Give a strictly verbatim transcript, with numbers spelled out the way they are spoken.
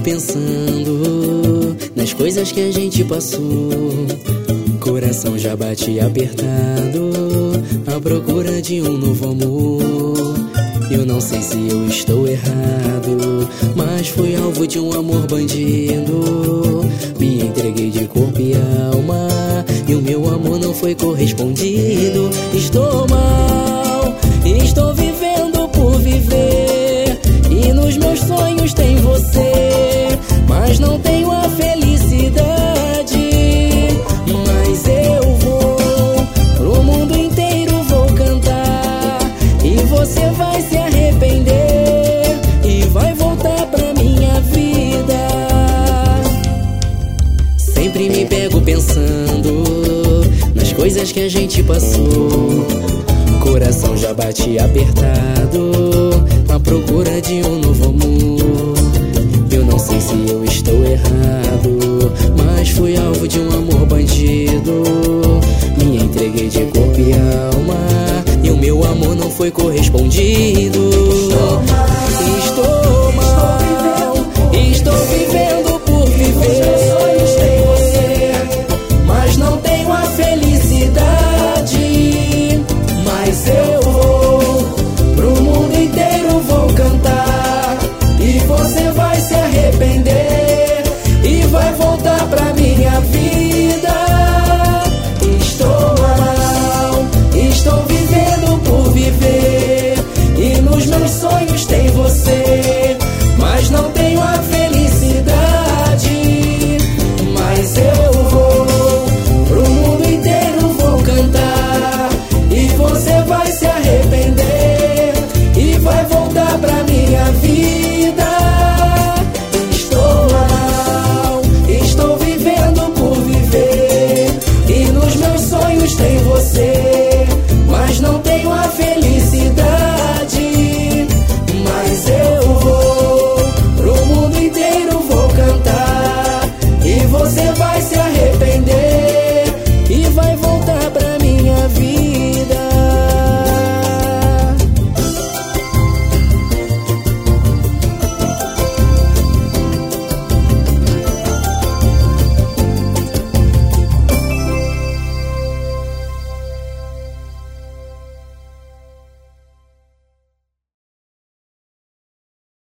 pensando nas coisas que a gente passou. Coração já bate apertado, à procura de um novo amor. Eu não sei se eu estou errado, mas fui alvo de um amor bandido. Me entreguei de corpo e alma, e o meu amor não foi correspondido. Estou mal, estou vivendo por viver, e nos meus sonhos tem você, mas não tenho a felicidade. Mas eu vou pro mundo inteiro, vou cantar, e você vai se arrepender e vai voltar pra minha vida. Sempre me pego pensando nas coisas que a gente passou. Coração já bate apertado, à procura de um novo amor. Eu não sei se eu estou errado, mas fui alvo de um amor bandido. Me entreguei de corpo e alma, e o meu amor não foi correspondido. Estou mal.